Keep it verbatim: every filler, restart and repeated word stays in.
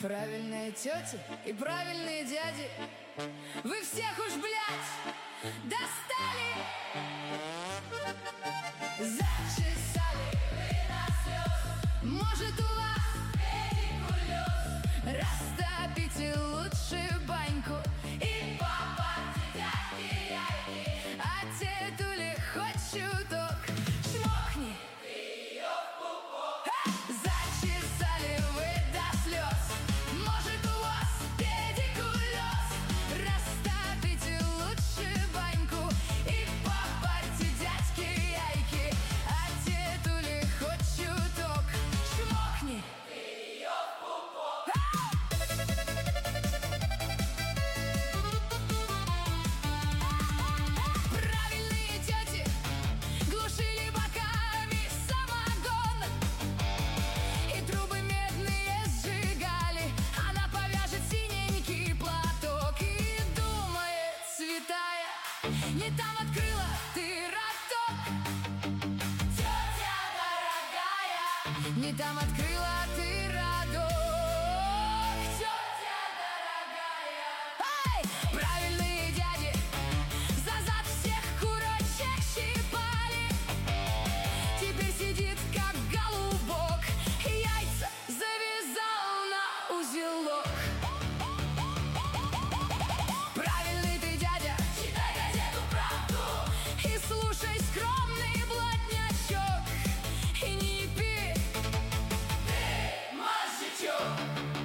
Правильные тети и правильные дяди, вы всех уж, блядь, достали. Зачесали вы до слез, может, у вас педикулез. Растопите лучше баньку и попарьте дядьки яйки. А тетуле хоть чуток чмокни ее в пупок. Зачесали вы до слез, может, у вас педикулез. Растопите лучше баньку и попарьте дядьки яйки. А тетуле хоть чуток чмокни ее в пупок. Правильные тети глушили боками самогон и трубы медные сжигали. Она повяжет синенький платок и думает, святая, не там открыла ты роток. Тетя дорогая, не там открыла ты родок. Тетя дорогая. Эй! Правильные дяди за зад всех курочек щипали. Теперь сидит как голубок, яйца завязал на узелок. Правильный ты дядя, читай газету «Правду» и слушай скромный блатнячок. И не пей ты, мозжечок.